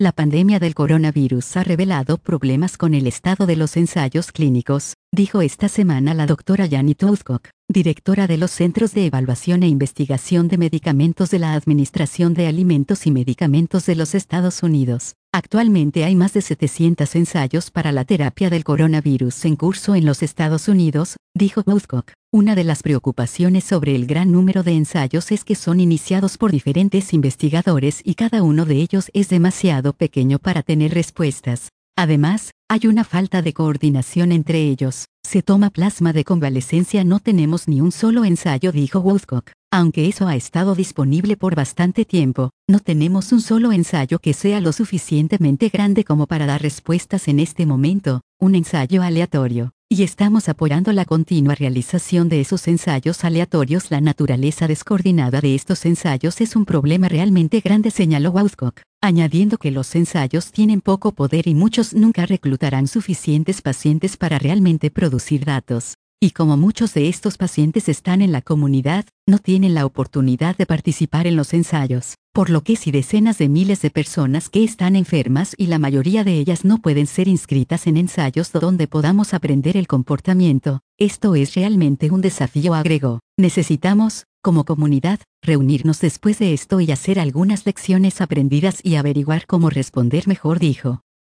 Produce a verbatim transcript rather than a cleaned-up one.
La pandemia del coronavirus ha revelado problemas con el estado de los ensayos clínicos, dijo esta semana la doctora Janet Woodcock, directora de los Centros de Evaluación e Investigación de Medicamentos de la Administración de Alimentos y Medicamentos de los Estados Unidos. Actualmente hay más de setecientos ensayos para la terapia del coronavirus en curso en los Estados Unidos, dijo Woodcock. Una de las preocupaciones sobre el gran número de ensayos es que son iniciados por diferentes investigadores y cada uno de ellos es demasiado pequeño para tener respuestas. Además, hay una falta de coordinación entre ellos. Se toma plasma de convalescencia, no tenemos ni un solo ensayo, dijo Woodcock. Aunque eso ha estado disponible por bastante tiempo, no tenemos un solo ensayo que sea lo suficientemente grande como para dar respuestas en este momento, un ensayo aleatorio. Y estamos apoyando la continua realización de esos ensayos aleatorios. La naturaleza descoordinada de estos ensayos es un problema realmente grande, señaló Woodcock, añadiendo que los ensayos tienen poco poder y muchos nunca reclutarán suficientes pacientes para realmente producir datos. Y como muchos de estos pacientes están en la comunidad, no tienen la oportunidad de participar en los ensayos. Por lo que si decenas de miles de personas que están enfermas y la mayoría de ellas no pueden ser inscritas en ensayos donde podamos aprender el comportamiento, esto es realmente un desafío, agregó. Necesitamos, como comunidad, reunirnos después de esto y hacer algunas lecciones aprendidas y averiguar cómo responder mejor, dijo.